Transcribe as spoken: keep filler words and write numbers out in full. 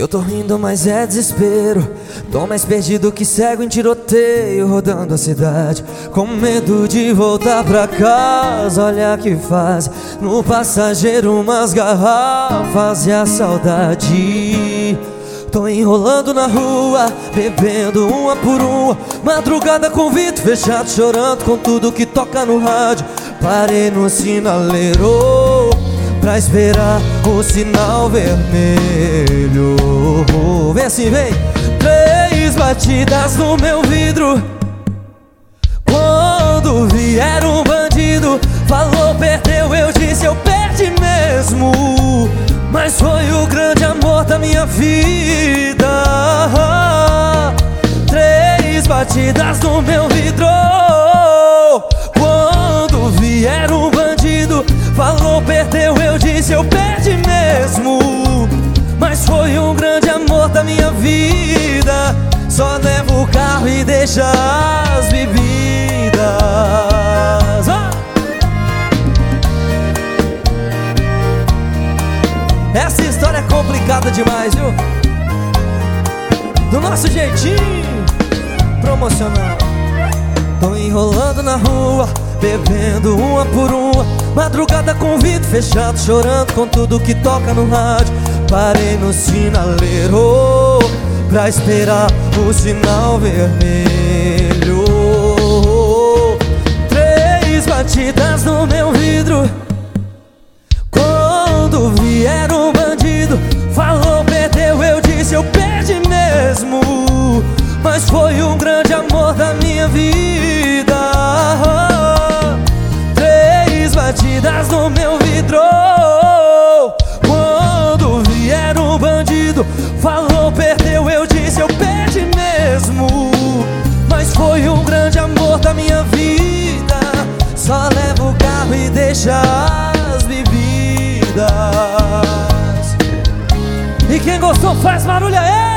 Eu tô rindo, mas é desespero. Tô mais perdido que cego em tiroteio, rodando a cidade, com medo de voltar pra casa. Olha que faz no passageiro umas garrafas e a saudade. Tô enrolando na rua, bebendo uma por uma, madrugada com vidro fechado, chorando com tudo que toca no rádio. Parei no sinaleiro pra esperar o sinal vermelho. Vem assim, vem. Três batidas no meu vidro. Quando vier um bandido, falou, perdeu, eu disse, eu perdi mesmo. Mas foi o grande amor da minha vida. Três batidas no meu vidro. Quando vier um bandido, falou, perdeu, eu disse, eu perdi mesmo. Mas foi um grande amor da minha vida. Só levo o carro e deixa as bebidas. Oh! Essa história é complicada demais, viu? Do nosso jeitinho promocional. Tô enrolando na rua, bebendo uma por uma, madrugada com vidro fechado, chorando com tudo que toca no rádio. Parei no sinaleiro pra esperar o sinal vermelho. Três batidas no meu vidro. Quando vier um bandido, falou, perdeu, eu disse, eu perdi mesmo. Mas foi um grande amor da minha vida. Três batidas no meu vidro. Quando vier um bandido, falou, perdeu, eu disse, eu perdi mesmo. Mas foi um grande amor da minha vida. Só leva o carro e deixa as bebidas. E quem gostou faz barulho aí.